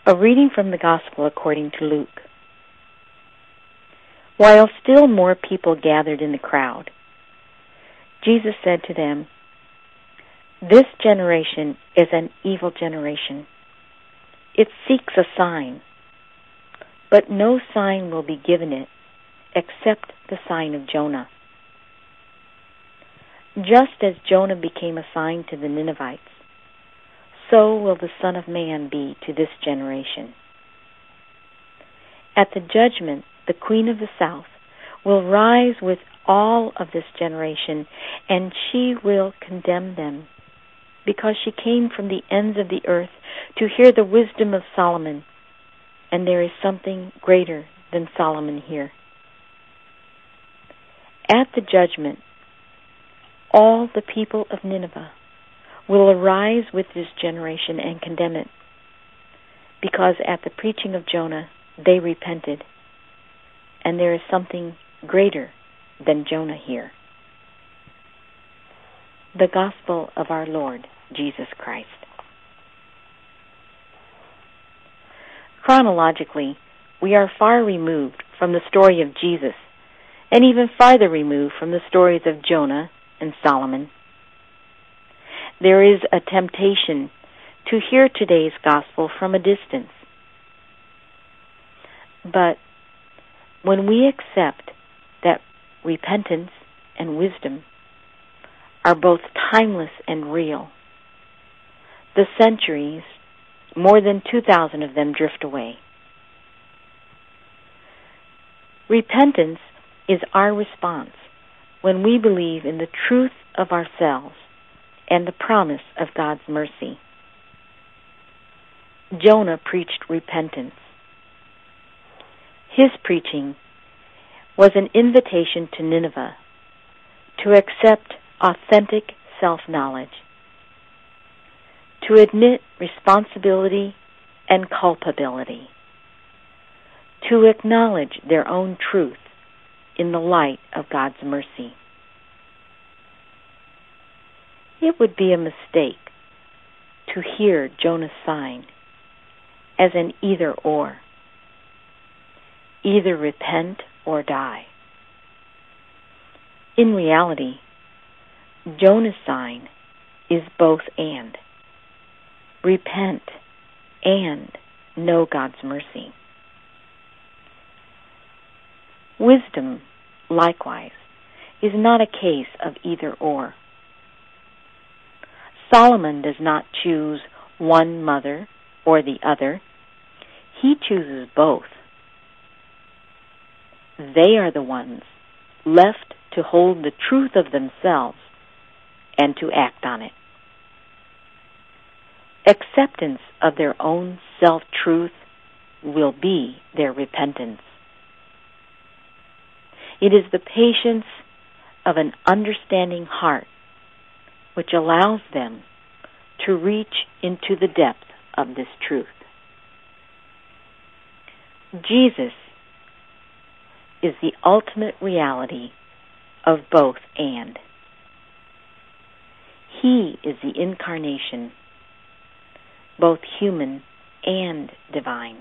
A reading from the Gospel according to Luke. While still more people gathered in the crowd, Jesus said to them, "This generation is an evil generation. It seeks a sign, but no sign will be given it except the sign of Jonah. Just as Jonah became a sign to the Ninevites, so will the Son of Man be to this generation. At the judgment, the Queen of the South will rise with all of this generation, and she will condemn them, because she came from the ends of the earth to hear the wisdom of Solomon, and there is something greater than Solomon here. At the judgment, all the people of Nineveh will arise with this generation and condemn it, because at the preaching of Jonah they repented, and there is something greater than Jonah here." The Gospel of our Lord Jesus Christ. Chronologically, we are far removed from the story of Jesus, and even farther removed from the stories of Jonah and Solomon. There is a temptation to hear today's gospel from a distance. But when we accept that repentance and wisdom are both timeless and real, the centuries, more than 2,000 of them, drift away. Repentance is our response when we believe in the truth of ourselves and the promise of God's mercy. Jonah preached repentance. His preaching was an invitation to Nineveh to accept authentic self-knowledge, to admit responsibility and culpability, to acknowledge their own truth in the light of God's mercy. It would be a mistake to hear Jonah's sign as an either-or. Either repent or die. In reality, Jonah's sign is both and. Repent and know God's mercy. Wisdom, likewise, is not a case of either-or. Solomon does not choose one mother or the other. He chooses both. They are the ones left to hold the truth of themselves and to act on it. Acceptance of their own self-truth will be their repentance. It is the patience of an understanding heart which allows them to reach into the depth of this truth. Jesus is the ultimate reality of both and. He is the incarnation, both human and divine.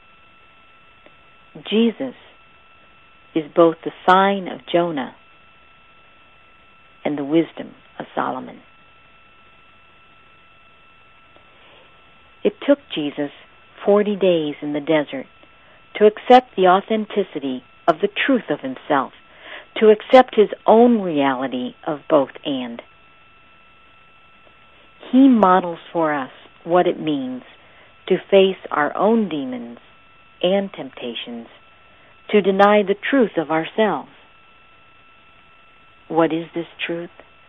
Jesus is both the sign of Jonah and the wisdom of Solomon. It took Jesus 40 days in the desert to accept the authenticity of the truth of himself, to accept his own reality of both and. He models for us what it means to face our own demons and temptations, to deny the truth of ourselves. What is this truth?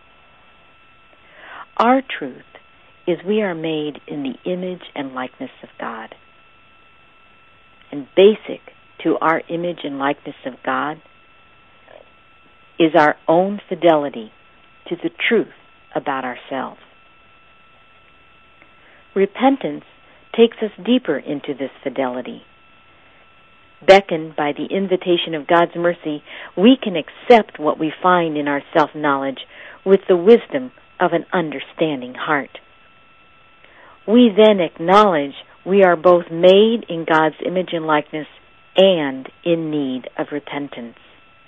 Our truth is we are made in the image and likeness of God. And basic to our image and likeness of God is our own fidelity to the truth about ourselves. Repentance takes us deeper into this fidelity. Beckoned by the invitation of God's mercy, we can accept what we find in our self-knowledge with the wisdom of an understanding heart. We then acknowledge we are both made in God's image and likeness and in need of repentance.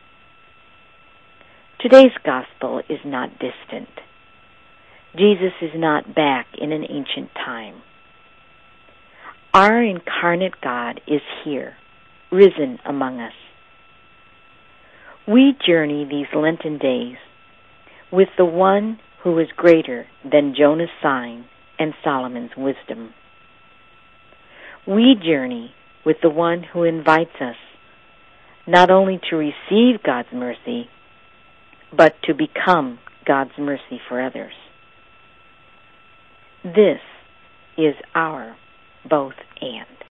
Today's gospel is not distant. Jesus is not back in an ancient time. Our incarnate God is here, risen among us. We journey these Lenten days with the one who is greater than Jonah's sign and Solomon's wisdom. We journey with the one who invites us not only to receive God's mercy, but to become God's mercy for others. This is our both and.